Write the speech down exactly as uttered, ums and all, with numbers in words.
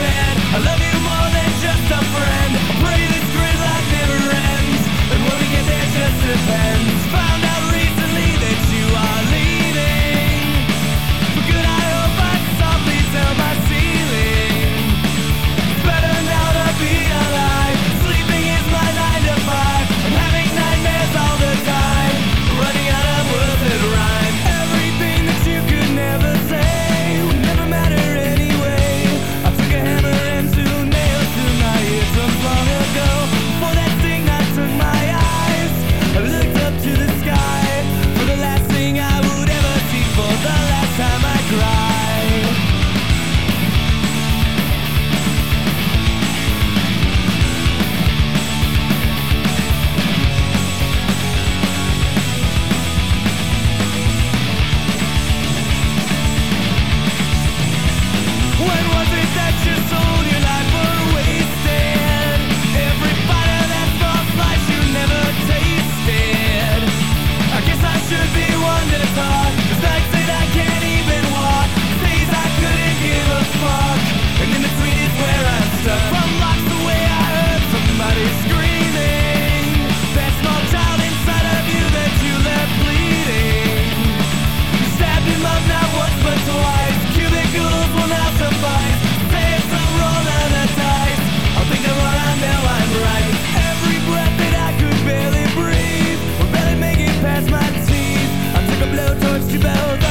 said, I love you more than just a friend. I pray this grid life never ends, and when we get there just depends. Found out recently that you are leaving for good. I hope I softly tell my ceiling it's better now to be alive. Sleeping is my nine to five. I'm having nightmares all the time, running out of words that rhyme. Everything that you could never say would never matter anyway. I took a hammer and two nails to my eardrums long ago. Before that thing I took my eyes, I looked up to the sky for the last thing I would ever see, for the last time I cried. When was it that you sold your life for wasted? Every bite of that small slice you never tasted. I guess I should be one to talk, 'cause nights that I can't even walk, days I couldn't give a fuck, and in between is where I'm stuck. From blocks away I heard somebody screaming, that small child inside of you that you left bleeding. You stabbed him up not once but twice. Cubicles will not suffice. Say it's a roll of the dice. I'll think I'm wrong, now I'm right. Every breath that I could barely breathe, or barely make it past my teeth. I took a blowtorch to both